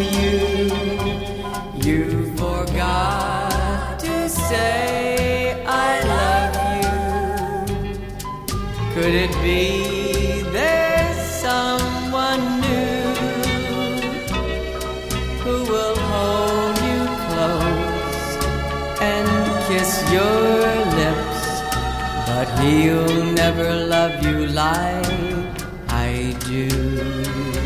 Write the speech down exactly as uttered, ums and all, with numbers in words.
you. You forgot to say I love you. Could it be there's someone new who will hold you close and kiss your lips, but he'll never love you like I do?